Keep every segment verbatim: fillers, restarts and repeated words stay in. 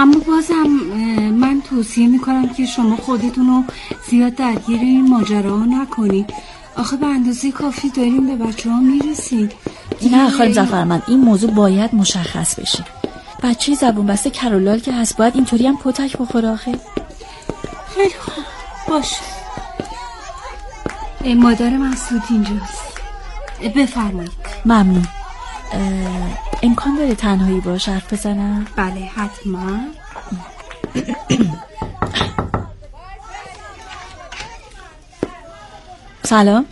اما بازم من توصیه میکنم که شما خودتون رو زیاد درگیر این ماجرا نکنید. آخه به اندازه کافی داریم به بچه ها میرسیم. نه خانم ظفرمند، این موضوع باید مشخص بشه. بچه زبون بسته کرولال که هست باید اینطوری هم کتک بخوره آخه. خیلی خوب باشه. مادر مسعود اینجاست، بفرمایید. ممنون. امکان داره تنهایی باش حرف بزنم؟ بله حتما. سلام.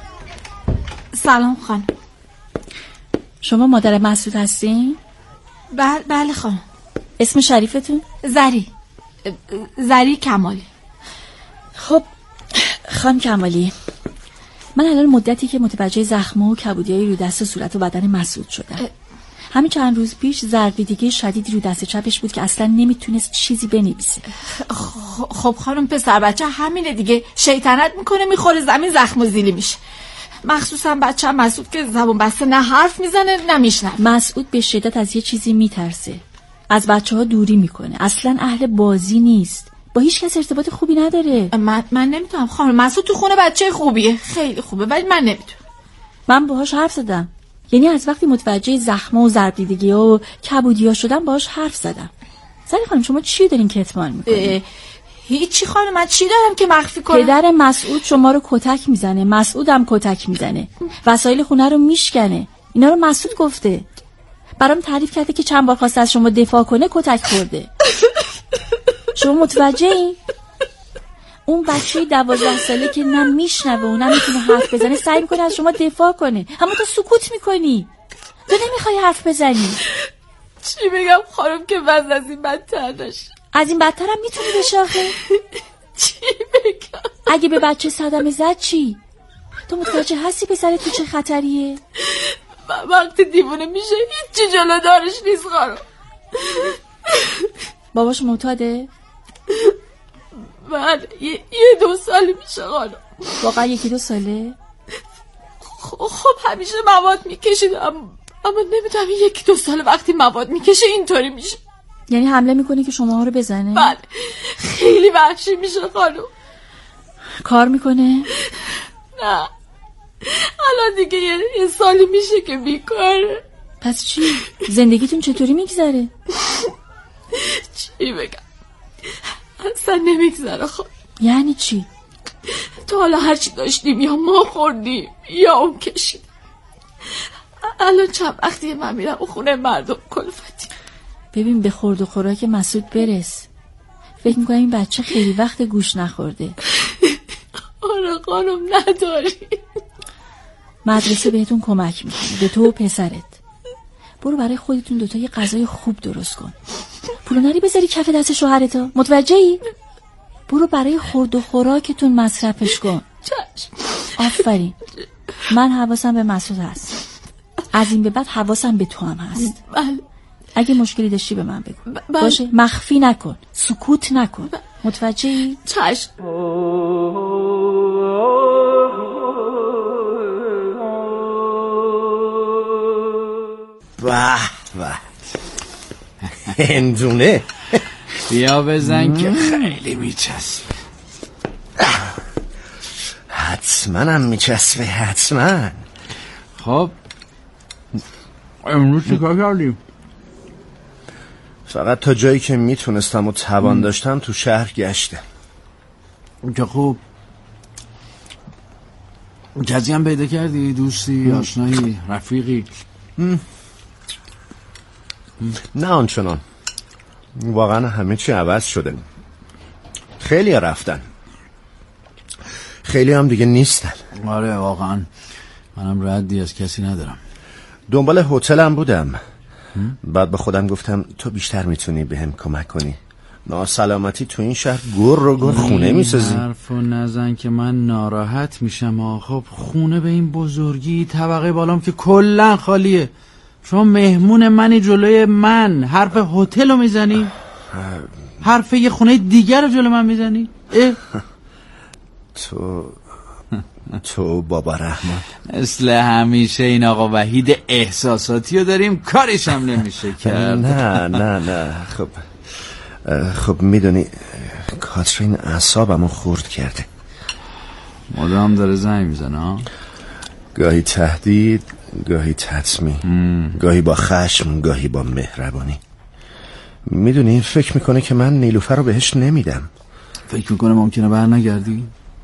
سلام خانم. شما مادر مسعود هستین؟ بله بله خانم. اسم شریفتون؟ زری زری کمالی. خب خانم کمالی، من الان مدتی که متوجه زخم‌ها و کبودی‌های رو دست و صورت و بدن مسعود شدم. همین چند روز پیش ضرب‌دیدگی شدیدی رو دست چپش بود که اصلا نمیتونست چیزی بنویسه. خب خانم پسر بچه همینه دیگه، شیطنت میکنه میخوره زمین زخم و زیلی میشه. مخصوصا بچه مسعود که زبون بسته نه حرف میزنه نه میشنوه. مسعود به شدت از یه چیزی میترسه، از بچه ها دوری میکنه، اصلا اهل بازی نیست، با هیچ کس ارتباط خوبی نداره. من من نمیتونم خانم. مسعود تو خونه بچه خوبیه، خیلی خوبه، ولی من نمیتونم. من باهاش حرف زدم، یعنی از وقتی متوجه زخم و ضرب‌دیدگی و کبودی‌ها شدم باهاش حرف زدم. زری خانم شما چی دارین کتمان میکنین؟ هیچی خانم، من چی دارم که مخفی کنم؟ پدر مسعود شما رو کتک میزنه، مسعودم کتک میزنه، وسایل خونه رو میشکنه. اینا رو مسعود گفته. برام تعریف کرده که چند بار خواسته از شما دفاع کنه کتک خورده. شما متوجه این؟ اون بچه دوازده ساله که نه میشنوه و نه میتونه حرف بزنه سعی میکنه از شما دفاع کنه، اما تو سکوت میکنی، تو نمیخوای حرف بزنی. چی بگم خانم که وضع از این بدتر نشه؟ از این بدتر هم میتونی بشه آخه. چی بگم؟ اگه به بچه صدمه زد چی؟ تو متوجه هستی پسر تو چه خطریه؟ وقتی دیوونه میشه هیچی جلو دارش نیست خانم. باباش معتاده؟ بله یه, یه دو سالی میشه خانم. واقعا یکی دو ساله؟ خب همیشه مواد میکشید اما, اما نمیدونم یکی دو سال وقتی مواد میکشه اینطوری میشه. یعنی حمله میکنه که شما ها رو بزنه؟ بله خیلی وحشی میشه خانم. کار میکنه؟ نه الان دیگه یه, یه سالی میشه که بیکاره. پس چی؟ زندگیتون چطوری میگذره؟ چی بگم اصلا نمیگذره خانم. یعنی چی؟ تا حالا هرچی داشتیم یا ما خوردیم یا اون کشید. الان چند وقتیه من میرم اون خونه مردم کلفتی. ببین به خورد و خوراک مسعود برس. فکر میکنم این بچه خیلی وقت گوش نخورده. آره خانم نداری. مدرسه بهتون کمک میکنه، به تو و پسرت. برو برای خودتون دوتا یه غذای خوب درست کن، پولو نری بذاری کف دست شوهرتا، متوجهی؟ برو برای خورد و خوراکتون مصرفش کن. چشم. آفرین. من حواسم به مسعود هست، از این به بعد حواسم به تو هم هست. بله. اگه مشکلی داشتی به من بگو. بله. باشه مخفی نکن، سکوت نکن. متوجهی؟ چشم. واه واه هندونه بیا بزن که خیلی میچسبه. حتما هم میچسبه حتما. خب امروز چی کار کردیم؟ فقط تا جایی که میتونستم و توان داشتم تو شهر گشتم. که خوب. کسی هم پیدا کردی؟ دوستی، آشنایی، رفیقی؟ ام. نه آنچنان، واقعا همه چی عوض شده. خیلی ها رفتن، خیلی هم دیگه نیستن. آره واقعا منم ردی از کسی ندارم. دنبال هتلم بودم، بعد به خودم گفتم تو بیشتر میتونی به هم کمک کنی. ناسلامتی تو این شهر گر رو گر خونه میسازی. حرفو نزن که من ناراحت میشم. خب خونه به این بزرگی، طبقه بالام که کلن خالیه، شما مهمون منی جلوی من حرف هتل رو میزنی؟ حرف یه خونه دیگر رو جلو من میزنی؟ تو تو بابا رحمان مثل همیشه این آقا وحید احساساتی رو داریم، کارش هم نمیشه کرد. نه نه نه خب خب میدونی کاترین اعصابمو خورد کرده. مدام داره زنگ میزنه. گاهی تهدید، گاهی تطمیع، گاهی با خشم، گاهی با مهربانی. میدونی فکر میکنه که من نیلوفر رو بهش نمیدم. فکر میکنه ممکنه بر نگردی؟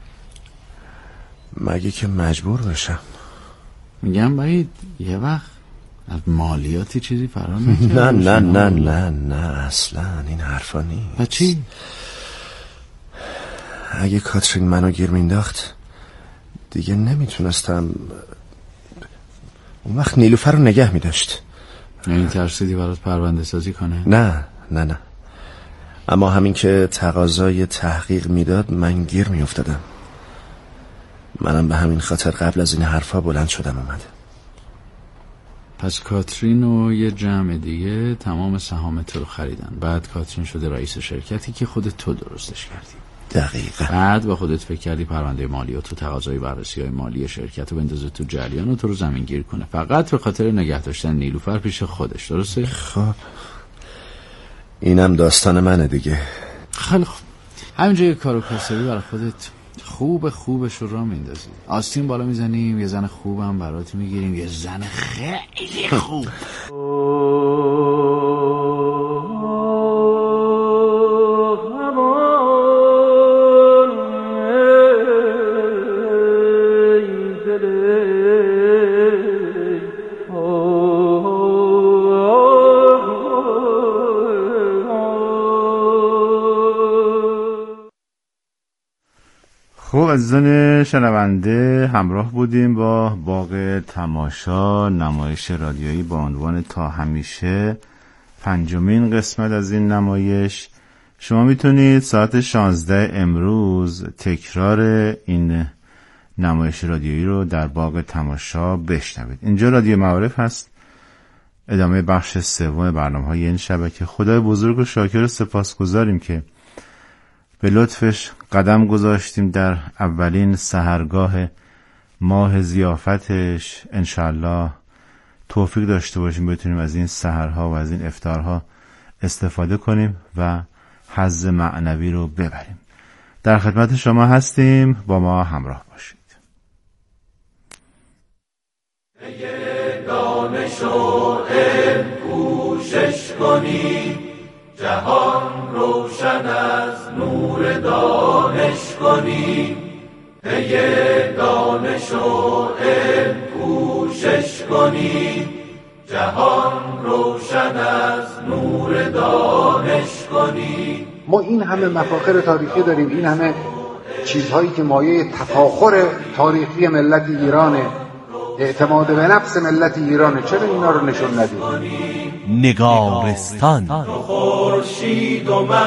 مگه که مجبور بشم. میگم باید یه وقت از مالیاتی چیزی فرار نکرده. نه نه نه نه نه اصلا این حرفا نیست. و چی؟ اگه کاترین منو گیر مینداخت دیگه نمیتونستم. اون وقت نیلوفر رو نگه میداشت. یعنی ترسیدی برات پرونده سازی کنه؟ نه نه نه، اما همین که تقاضای تحقیق میداد من گیر میافتادم. منم به همین خاطر قبل از این حرفا بلند شدم اومده. پس کاترین و یه جمع دیگه تمام سهام تو رو خریدن. بعد کاترین شده رئیس شرکتی که خودت تو درستش کردی. دقیقا. بعد با خودت فکر کردی پرونده مالیات و تقاضای بررسی‌های مالی شرکت رو بندازه تو جریان و تو رو زمین گیر کنه، فقط به خاطر نگه داشتن نیلوفر پیش خودش. درسته؟ خب اینم داستان منه دیگه. خیلی خوب، همینجا یه کارو کاسبی برای خودت خوب خوبش رو را میندازی. آستین بالا میزنیم، یه زن خوبم برات میگیریم، یه زن خیلی خوب. خب عزیزان شنونده، همراه بودیم با باغ تماشا، نمایش رادیویی با عنوان تا همیشه، پنجمین قسمت از این نمایش. شما میتونید ساعت شانزده امروز تکرار این نمایش رادیویی رو در باغ تماشا بشنوید. اینجا رادیو معارف هست، ادامه بخش سوم برنامه‌های این شبکه. خدای بزرگ و شاکر و سپاسگزاریم که به لطفش قدم گذاشتیم در اولین سحرگاه ماه ضیافتش. انشالله توفیق داشته باشیم بتونیم از این سحرها و از این افطارها استفاده کنیم و حظ معنوی رو ببریم. در خدمت شما هستیم، با ما همراه باشید. اگه دانش و علم کوشش کنی، جهان روشن از نور دانش کنی. اگه دانش و علم کوشش کنی، جهان روشن از نور دانش کنی. ما این همه مفاخر تاریخی داریم، این همه چیزهایی که مایه تفاخر تاریخی ملت ایرانه، اعتماد به نفس ملت ایرانه، چرا اینا رو نشون ندیم؟ نگارستان خورشید و مه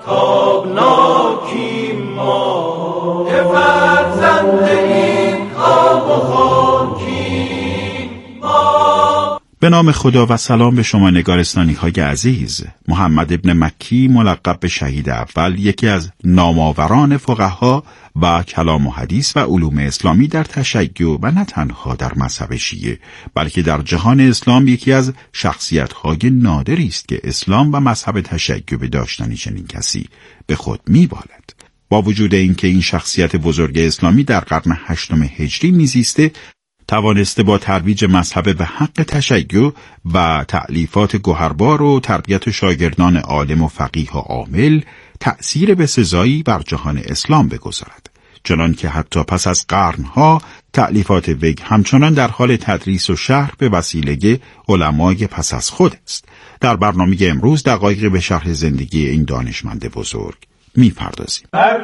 تابناکیم ما، که فرزند این آب و خاکیم ما. به نام خدا و سلام به شما نگارستانی های عزیز. محمد ابن مکی ملقب به شهید اول، یکی از نامآوران فقها و کلام و حدیث و علوم اسلامی در تشیع و نه تنها در مذهب شیعه، بلکه در جهان اسلام یکی از شخصیت‌های نادری است که اسلام و مذهب تشیع به داشتن چنین کسی به خود می‌بالد. با وجود اینکه این شخصیت بزرگ اسلامی در قرن هشتم هجری میزیسته، توانسته با ترویج مذهب به حق تشیع و تألیفات گوهربار و تربیت شاگردان عالم و فقیه و عامل تأثیر بسزایی بر جهان اسلام بگذارد، چنان که حتی پس از قرنها تألیفات وی همچنان در حال تدریس و شرح به وسیله علمای پس از خود است. در برنامه امروز دقایقی به شرح زندگی این دانشمند بزرگ می پردازیم.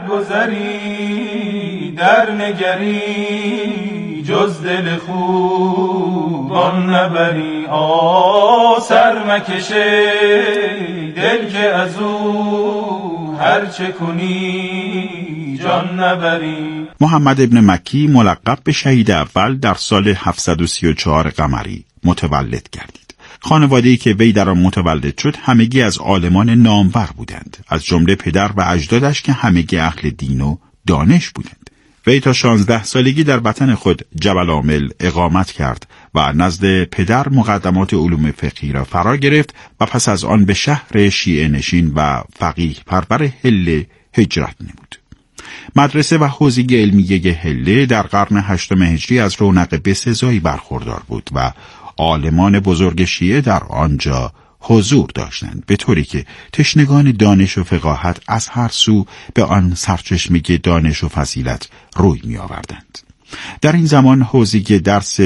برگذری در نگری جز دل خوب آن نبری، آ سر مکشه دل که از او هر چه کنی جان نبری. محمد ابن مکی ملقب به شهید اول در سال هفتصد و سی و چهار قمری متولد گردید. خانواده‌ای که وی در آن متولد شد همگی از عالمان نامور بودند، از جمله پدر و اجدادش که همگی اهل دین و دانش بودند. وی تا شانزده سالگی در وطن خود جبل عامل اقامت کرد و نزد پدر مقدمات علوم فقهی را فرا گرفت و پس از آن به شهر شیعه نشین و فقیه پرور حله هجرت نمود. مدرسه و حوزه علمیه حله در قرن هشتم هجری از رونق بسزایی برخوردار بود و عالمان بزرگ شیعه در آنجا حضور داشتند، به طوری که تشنگان دانش و فقاهت از هر سو به آن سرچشمه دانش و فضیلت روی می آوردند. در این زمان حوزه درس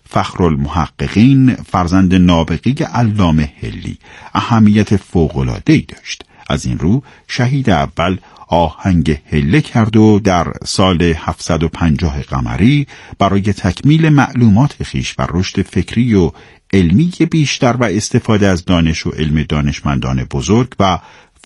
فخرالمحققین فرزند نابغی علامه حلی اهمیت فوق‌العاده‌ای داشت. از این رو شهید اول آهنگ حله کرد و در سال هفتصد و پنجاه قمری برای تکمیل معلومات خویش و رشد فکری و علمی بیشتر و استفاده از دانش و علم دانشمندان بزرگ و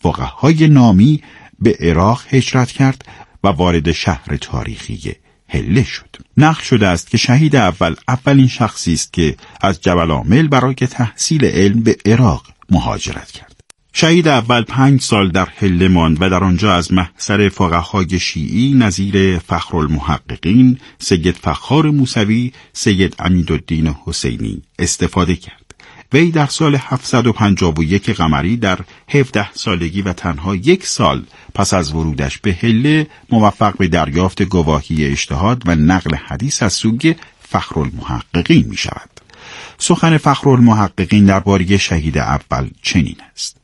فقهای نامی به عراق هجرت کرد و وارد شهر تاریخی حله شد. نقل شده است که شهید اول اولین شخصی است که از جبل عامل برای تحصیل علم به عراق مهاجرت کرد. شهید اول پنج سال در حله ماند و در آنجا از محضر فقهای شیعی نظیر فخرالمحققین سید فخار موسوی، سید امیدالدین حسینی استفاده کرد. وی در سال هفتصد و پنجاه و یک قمری در هفده سالگی و تنها یک سال پس از ورودش به حله موفق به دریافت گواهی اجتهاد و نقل حدیث از سوی فخرالمحققین می شود. سخن فخرالمحققین درباره شهید اول چنین است: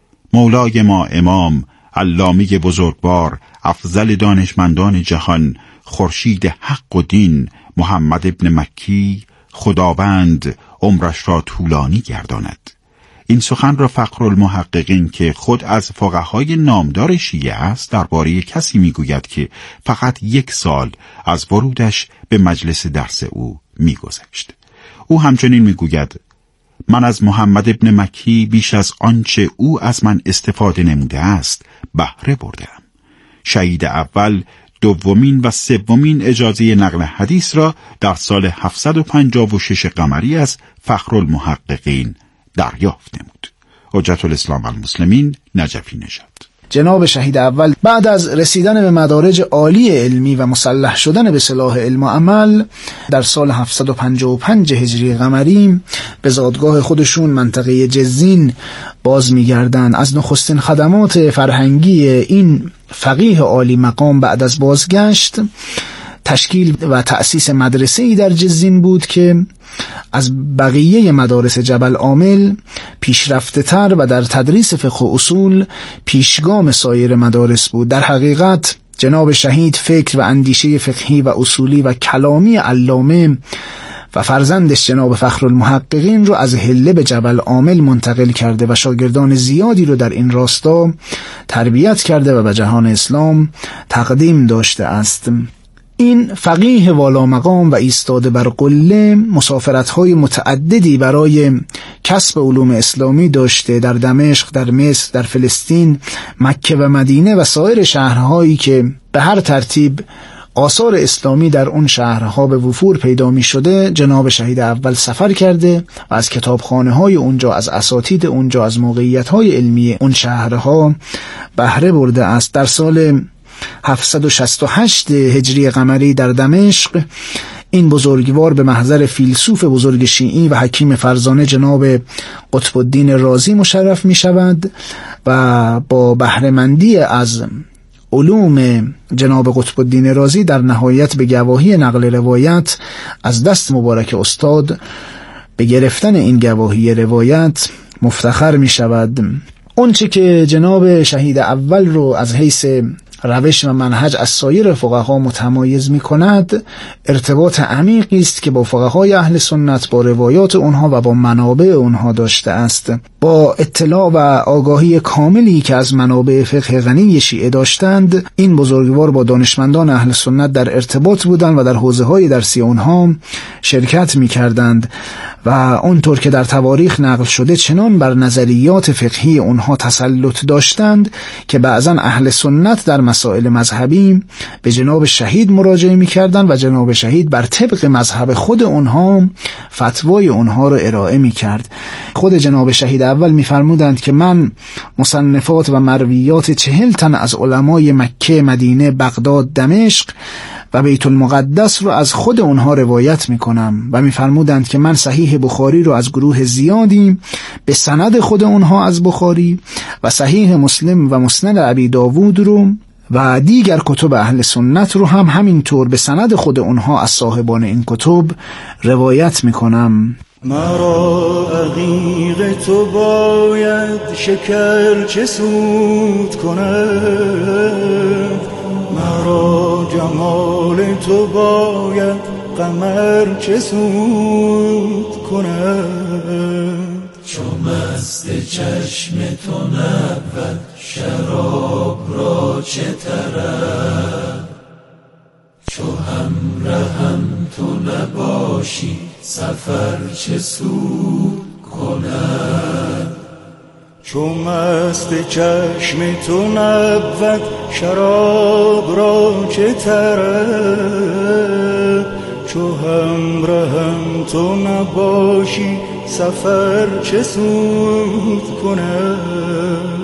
مولای ما امام علامه بزرگوار افضل دانشمندان جهان خورشید حق و دین محمد ابن مکی خداوند عمرش را طولانی گرداند. این سخن را فخرالمحققین که خود از فقهای نامدار شیعه است درباره کسی میگوید که فقط یک سال از ورودش به مجلس درس او میگذشت. او همچنین میگوید: من از محمد ابن مکی بیش از آنچه او از من استفاده نموده است بهره بردم. شهید اول دومین و سومین اجازه نقل حدیث را در سال هفتصد و پنجاه و شش قمری از فخرالمحققین دریافت نمود. حجت الاسلام والمسلمین نجفی نژاد. جناب شهید اول بعد از رسیدن به مدارج عالی علمی و مسلح شدن به سلاح علم و عمل در سال هفتصد و پنجاه و پنج هجری قمری به زادگاه خودشون منطقه جزین باز می‌گردند. از نخستین خدمات فرهنگی این فقیه عالی مقام بعد از بازگشت تشکیل و تأسیس مدرسه‌ای در جزین بود که از بقیه مدارس جبل عامل پیشرفته تر و در تدریس فقه و اصول پیشگام سایر مدارس بود. در حقیقت جناب شهید فکر و اندیشه فقهی و اصولی و کلامی علامه و فرزندش جناب فخرالمحققین رو از حله به جبل عامل منتقل کرده و شاگردان زیادی رو در این راستا تربیت کرده و به جهان اسلام تقدیم داشته است. این فقیه والا مقام و ایستاده بر قله مسافرت‌های متعددی برای کسب علوم اسلامی داشته در دمشق، در مصر، در فلسطین، مکه و مدینه و سایر شهرهایی که به هر ترتیب آثار اسلامی در اون شهرها به وفور پیدا می شده. جناب شهید اول سفر کرده و از کتابخانه های اونجا، از اساتید اونجا، از موقعیت های علمی اون شهرها بهره برده است. در سال هفتصد و شصت و هشت هجری قمری در دمشق این بزرگوار به محضر فیلسوف بزرگ شیعی و حکیم فرزانه جناب قطب الدین رازی مشرف می شود و با بهره‌مندی از علوم جناب قطب الدین رازی در نهایت به گواهی نقل روایت از دست مبارک استاد به گرفتن این گواهی روایت مفتخر می شود. اون چه که جناب شهید اول رو از حیث روش و منهج از سایر فقها متمایز می کند ارتباط عمیقی است که با فقهای اهل سنت، با روایات اونها و با منابع اونها داشته است. با اطلاع و آگاهی کاملی که از منابع فقه غنی شیعه داشتند، این بزرگوار با دانشمندان اهل سنت در ارتباط بودند و در حوزه‌های درسی اونها شرکت می کردند و اونطور که در تواریخ نقل شده چنان بر نظریات فقهی اونها تسلط داشتند که بعضا اهل سنت در مسائل مذهبی به جناب شهید مراجعه می‌کردند و جناب شهید بر طبق مذهب خود اونها فتوای اونها رو ارائه می‌کرد. خود جناب شهید اول می‌فرمودند که من مصنفات و مرویات چهل تن از علمای مکه، مدینه، بغداد، دمشق و بیت المقدس رو از خود اونها روایت میکنم و میفرمودند که من صحیح بخاری رو از گروه زیادی به سند خود اونها از بخاری و صحیح مسلم و مسند ابی داوود رو و دیگر کتب اهل سنت رو هم همینطور به سند خود اونها از صاحبان این کتب روایت میکنم. مرا عقیق تو باید شکر چه سود کند، مرا جمال تو باید قمر چه سود کند. چو مست چشم تو نبود شراب را چه طرب، چو همراهم تو نباشی سفر چه سود کند. چو مست چشم تو نبود شراب را چه طرب، چو همراهم تو نباشی سفر چه سود کند.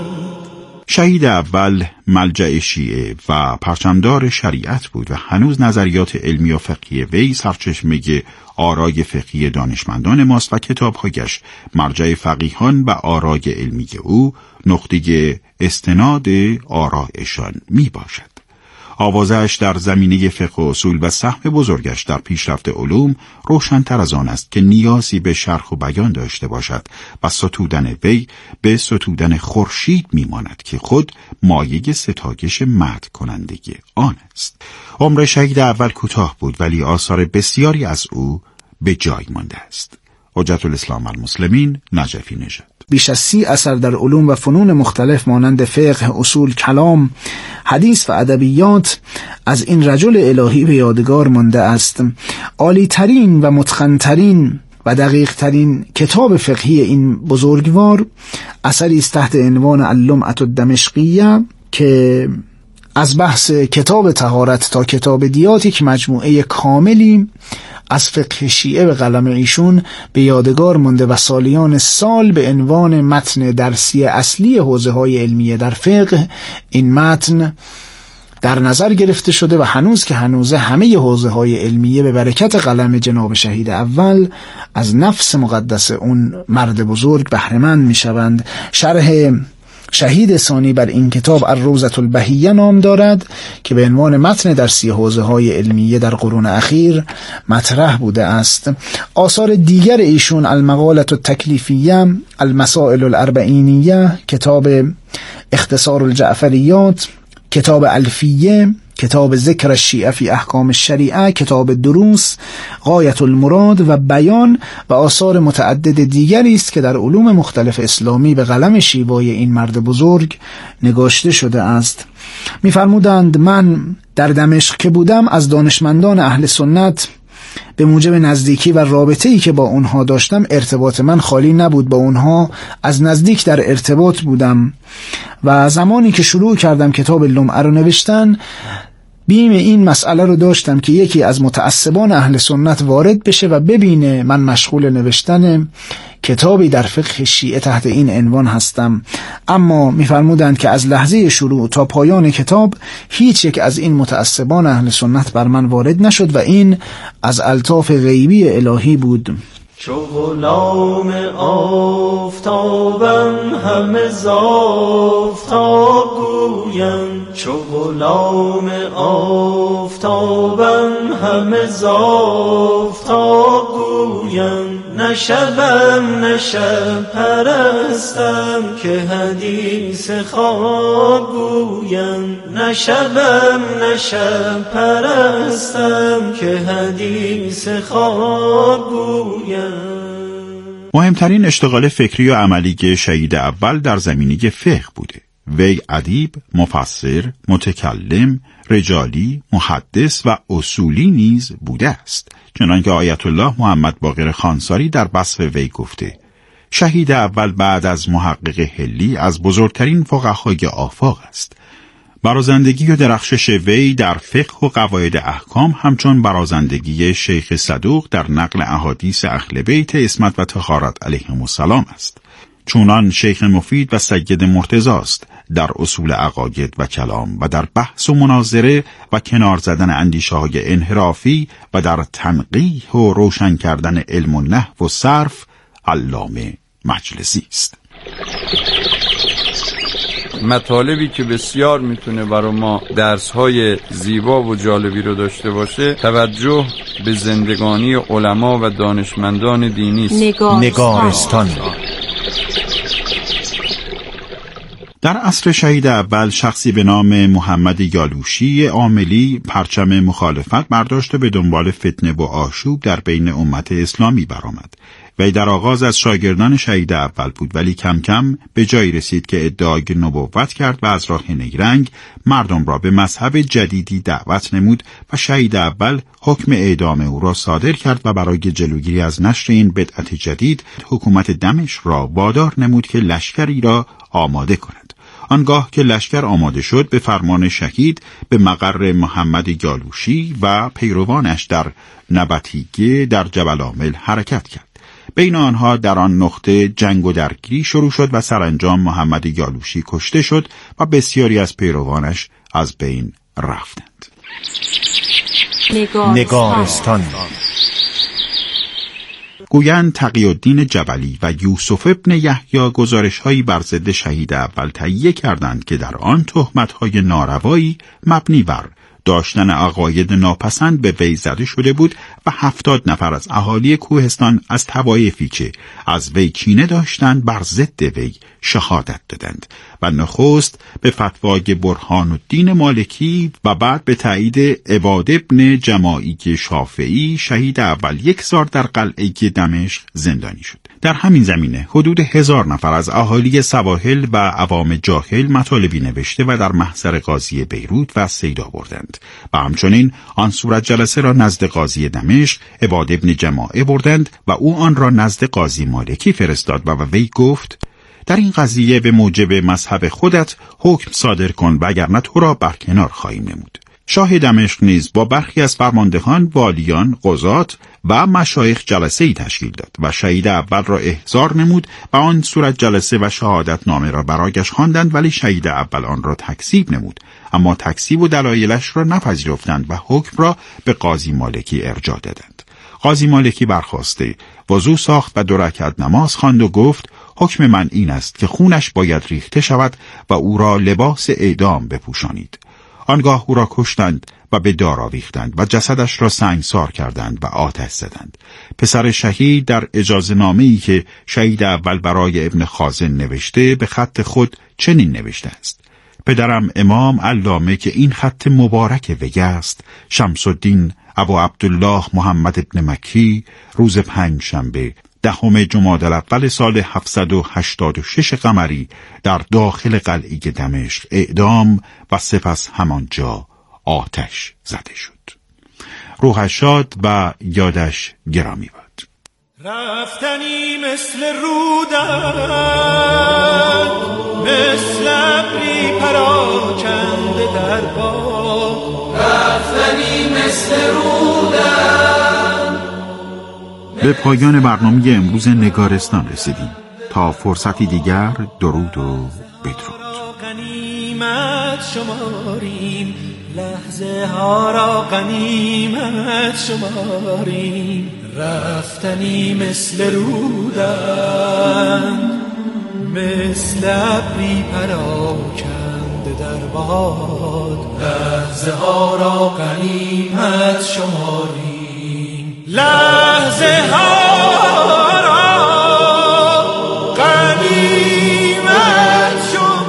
شهید اول ملجأ شیعه و پرچمدار شریعت بود و هنوز نظریات علمی و فقهی وی سرچشمه آرای فقهی دانشمندان ماست و کتابهایش مرجع فقیهان و آرای علمی او نقطه استناد آرایشان می باشد. آوازش در زمینه فقه و اصول و سهم بزرگش در پیشرفت علوم روشن‌تر از آن است که نیازی به شرح و بیان داشته باشد و ستودن وی به ستودن خورشید میماند که خود مایه ستایش مدح کنندگی آن است. عمر شهید اول کوتاه بود ولی آثار بسیاری از او به جای مانده است. حجت الاسلام المسلمین نجفی نژاد بیش از سی اثر در علوم و فنون مختلف مانند فقه، اصول، کلام، حدیث و ادبیات از این رجل الهی به یادگار مانده است. عالی ترین و متقن ترین و دقیق ترین کتاب فقهی این بزرگوار اثری است تحت عنوان اللمعة الدمشقیه که از بحث کتاب طهارت تا کتاب دیات یک مجموعه کاملی از فقه شیعه به قلم ایشون به یادگار مانده و سالیان سال به عنوان متن درسی اصلی حوزه‌های علمیه در فقه این متن در نظر گرفته شده و هنوز که هنوزه همه حوزه‌های علمیه به برکت قلم جناب شهید اول از نفس مقدس اون مرد بزرگ بهره‌مند می‌شوند. شرح شهید ثانی بر این کتاب الروضة البهیه نام دارد که به عنوان متن درسی حوزه‌های علمیه در قرون اخیر مطرح بوده است. آثار دیگر ایشون المقالة التکلیفیه، المسائل الاربعینیه، کتاب اختصار الجعفریات، کتاب الفیه، کتاب ذکر الشیعه فی احکام الشریعه، کتاب دروس، غایت المراد و بیان و آثار متعدد دیگری است که در علوم مختلف اسلامی به قلم شیوای این مرد بزرگ نگاشته شده است. می‌فرمودند من در دمشق که بودم از دانشمندان اهل سنت به موجب نزدیکی و رابطه‌ای که با اونها داشتم ارتباط من خالی نبود، با اونها از نزدیک در ارتباط بودم و زمانی که شروع کردم کتاب لمعه رو نوشتن بیم این مسئله رو داشتم که یکی از متعصبان اهل سنت وارد بشه و ببینه من مشغول نوشتن کتابی در فقه شیعه تحت این عنوان هستم. اما می‌فرمودند که از لحظه شروع تا پایان کتاب هیچ یک از این متعصبان اهل سنت بر من وارد نشد و این از الطاف غیبی الهی بود. چو غلام آفتابم همه ز آفتاب گویم، چو غلام آفتابم همه ز آفتاب گویم، نشبم نشب پرستم که حدیث خواب گویم، نشبم نشب پرستم که حدیث خواب گویم. مهمترین اشتغال فکری و عملی شهید اول در زمینه فقه بوده. وی ادیب، مفسر، متکلم، رجالی، محدث و اصولی نیز بوده است. چنانکه آیت الله محمد باقر خانساری در وصف وی گفته: شهید اول بعد از محقق حلی از بزرگترین فقهای آفاق است. برازندگی و درخشش وی در فقه و قواعد احکام همچون برازندگی شیخ صدوق در نقل احادیث اهل بیت عصمت و طهارت علیهم السلام است. چونان شیخ مفید و سید مرتضی است در اصول عقاید و کلام و در بحث و مناظره و کنار زدن اندیشه های انحرافی و در تنقیح و روشن کردن علم و نحو و صرف علامه مجلسی است. مطالبی که بسیار میتونه برای ما درس‌های زیبا و جالبی رو داشته باشه، توجه به زندگانی علما و دانشمندان دینی است. نگارستان, نگارستان. در عصر شهید اول شخصی به نام محمد یالوشی عاملی پرچم مخالفت برداشته به دنبال فتنه و آشوب در بین امت اسلامی برآمد. وی در آغاز از شاگردان شهید اول بود، ولی کم کم به جایی رسید که ادعای نبوت کرد و از راه نیرنگ مردم را به مذهب جدیدی دعوت نمود و شهید اول حکم اعدام او را صادر کرد و برای جلوگیری از نشر این بدعت جدید حکومت دمشق را وادار نمود که لشکری را آماده کند. آنگاه که لشکر آماده شد به فرمان شهید به مقر محمد یالوشی و پیروانش در نبطیگه در جبل عامل حرکت کرد. بین آنها در آن نقطه جنگ و درگیری شروع شد و سرانجام محمد یالوشی کشته شد و بسیاری از پیروانش از بین رفتند. نگارستان, نگارستان. گویند تقی الدین جبلی و یوسف ابن یحیی گزارش‌هایی بر ضد شهید اول تهیه کردند که در آن تهمت‌های ناروایی مبنی بر داشتن عقاید ناپسند به وی زده شده بود و هفتاد نفر از اهالی کوهستان از طوایفی که از وی کینه داشتند بر ضد وی شهادت دادند و نخست به فتوای برهان الدین مالکی و بعد به تایید عباد ابن جماعی شافعی شهید اول یک سال در قلعه دمشق زندانی شد. در همین زمینه حدود هزار نفر از اهالی سواحل و عوام جاهل مطالبی نوشته و در محضر قاضی بیروت و سید آوردند و همچنین آن صورت جلسه را نزد قاضی دمشق عباد ابن جماعه بردند و او آن را نزد قاضی مالکی فرستاد و وی گفت در این قضیه به موجب مذهب خودت حکم صادر کن وگرنه تو را برکنار خواهیم نمود. شاه دمشق نیز با برخی از فرماندهان، والیان، قضات و مشایخ جلسه‌ای تشکیل داد و شهید اول را احضار نمود و آن صورت جلسه و شهادت نامه را برایش خواندند، ولی شهید اول آن را تکذیب نمود، اما تکذیب و دلایلش را نپذیرفتند و حکم را به قاضی مالکی ارجاع دادند. قاضی مالکی برخاسته وضو ساخت و دو رکعت نماز خواند و گفت حکم من این است که خونش باید ریخته شود و او را لباس اعدام بپوشانید. آنگاه او را کشتند و به دار آویختند و جسدش را سنگسار کردند و آتش زدند. پسر شهید در اجازه نامه‌ای که شهید اول برای ابن خازن نوشته به خط خود چنین نوشته است: پدرم امام علامه که این خط مبارک وی است، شمس الدین ابو عبدالله محمد ابن مکی روز پنج شنبه دهم جمادی الاول سال هفتصد و هشتاد و شش قمری در داخل قلعه دمشق اعدام و سپس همانجا آتش زده شد. روحش شاد و یادش گرامی باد. رفتنی مثل رودن، مثل ابری پراکنده در باد، رفتنی مثل رودن. به پایان برنامه امروز نگارستان رسیدیم. تا فرصتی دیگر درود و بدرود. غنیمت شماریم، لحظه ها را غنیمت شماریم. رفتنی مثل رودن، مثل ابری پراکنده در باد، لحظه ها را غنیمت شماریم. لحظه ها را غنیمت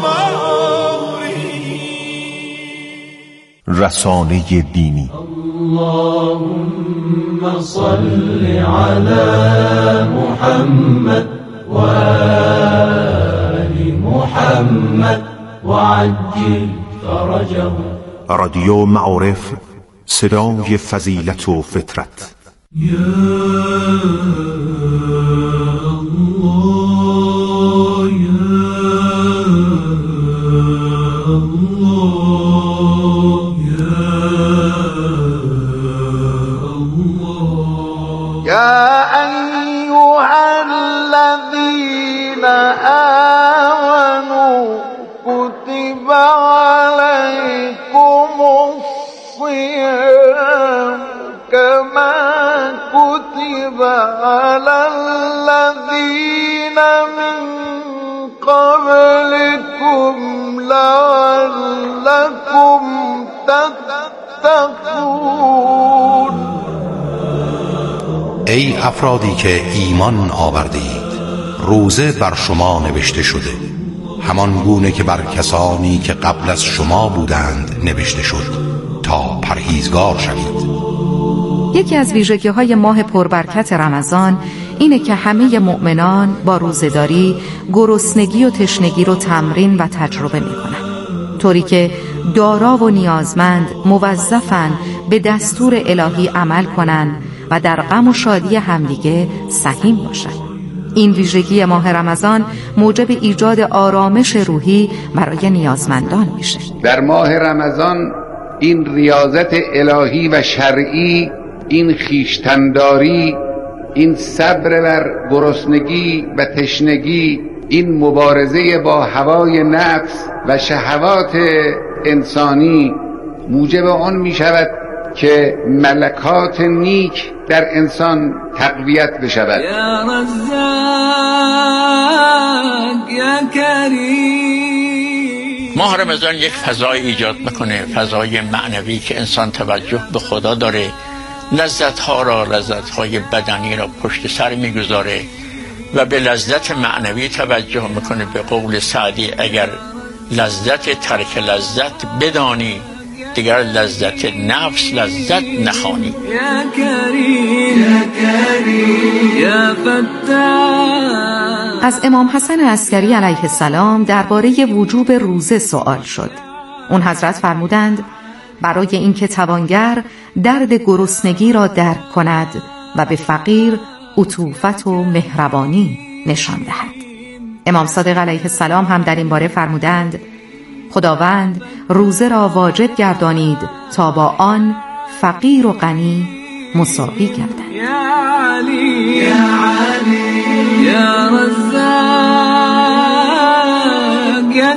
شماریم. رسانه دینی. اللهم صل على محمد و آل محمد وعجل فرجه. رادیو معارف، صدای فضیلت و فطرت. یا الله یا الله یا الله. یا ایها الذین عليكم الصيام كما كتب على الذين من قبلكم لعلكم تتقون. ای افرادی که ایمان آوردید، روزه بر شما نوشته شده، همان گونه که بر کسانی که قبل از شما بودند نوشته شد، تا پرهیزگار شوید. یکی از ویژگی‌های ماه پربرکت رمضان اینه که همه مؤمنان با روزه‌داری گرسنگی و تشنگی رو تمرین و تجربه می‌کنن، طوری که دارا و نیازمند موظفن به دستور الهی عمل کنن و در غم و شادی همدیگه سهیم باشن. این ویژگی ماه رمضان موجب ایجاد آرامش روحی برای نیازمندان میشه. در ماه رمضان این ریاضت الهی و شرعی، این خیشتنداری، این صبر بر گرسنگی و تشنگی، این مبارزه با هوای نفس و شهوات انسانی موجب آن می شود که ملکات نیک در انسان تقویت بشود. یا رزاق یا کریم. ماه رمضان یک فضای ایجاد میکنه، فضای معنوی که انسان توجه به خدا داره، لذت‌ها را، لذت‌های بدنی را پشت سر میگذاره و به لذت معنوی توجه میکنه. به قول سعدی اگر لذت ترک لذت بدانی، دیگر لذت نفس لذت نخوانی. یا کریم یا کریم یا فتاح. از امام حسن عسکری علیه السلام درباره وجوب روزه سوال شد. اون حضرت فرمودند برای اینکه توانگر درد گرسنگی را درک کند و به فقیر عطوفت و مهربانی نشان دهد. امام صادق علیه السلام هم در این باره فرمودند خداوند روزه را واجب گردانید تا با آن فقیر و غنی مساوی گردند. یا علی یا علی یا رزاق یا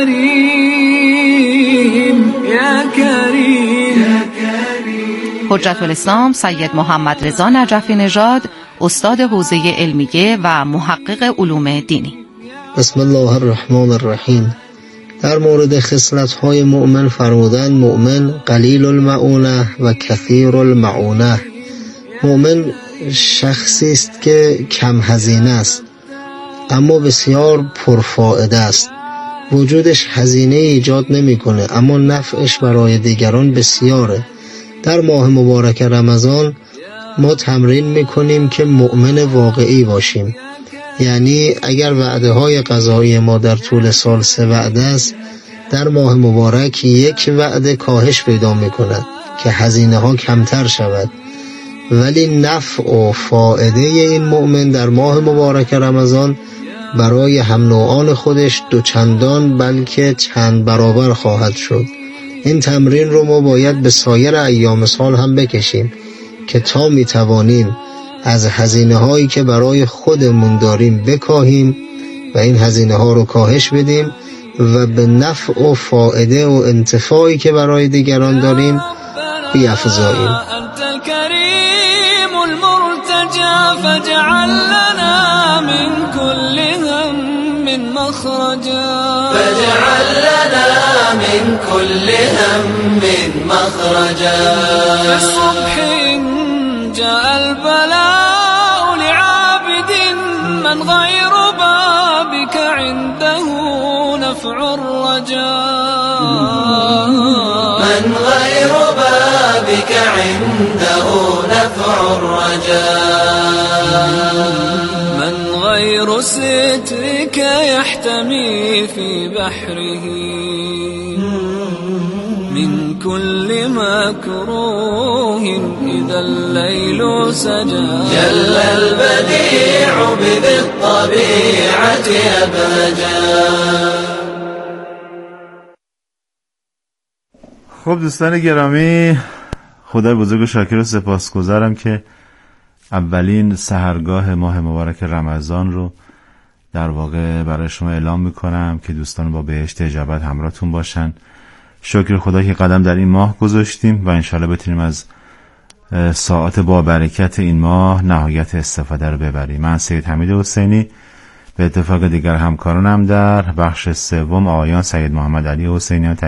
کریم یا کریم. حجت الاسلام سید محمد رضا نجفی نژاد، استاد حوزه علمیه و محقق علوم دینی. بسم الله الرحمن الرحیم. در مورد خصلت‌های مؤمن فرمودند مؤمن قلیل المعونه و کثیر المعونه. مؤمن شخصی است که کم هزینه است اما بسیار پرفائده است. وجودش هزینه ایجاد نمی‌کنه اما نفعش برای دیگران بسیاره. در ماه مبارک رمضان ما تمرین می‌کنیم که مؤمن واقعی باشیم. یعنی اگر وعده های غذایی ما در طول سال سه وعده است، در ماه مبارک یک وعده کاهش پیدا می‌کند که هزینه ها کمتر شود، ولی نفع و فایده این مؤمن در ماه مبارک رمضان برای هم نوعان خودش دوچندان بلکه چند برابر خواهد شد. این تمرین رو ما باید به سایر ایام سال هم بکشیم که تا میتوانیم از هزینه هایی که برای خودمون داریم بکاهیم و این هزینه ها رو کاهش بدیم و به نفع و فایده و انتفاعی که برای دیگران داریم بیفزاییم. انت الكريم المرتجى فاجعل لنا من كل هم مخرجا فاجعل لنا من كل هم مخرجا. في الصبح جاء البلاء لعابد من غير بابك عنده نفع الرجاء من غير بابك عنده نفع الرجاء من غير سترك يحتمي في بحره من كل مكروه إذا الليل سجى جل البديع بذي الطبيعة أبهجا. خب دوستان گرامی، خدای بزرگ و شاکر و سپاسگزارم که اولین سحرگاه ماه مبارک رمضان رو در واقع برای شما اعلام میکنم که دوستان با بهشت اجابت همراهتون باشن. شکر خدا که قدم در این ماه گذاشتیم و انشالله بتونیم از ساعات با برکت این ماه نهایت استفاده رو ببریم. من سید حمید حسینی به اتفاق دیگر همکارانم در بخش سوم آقایان سید محمد علی حسینیان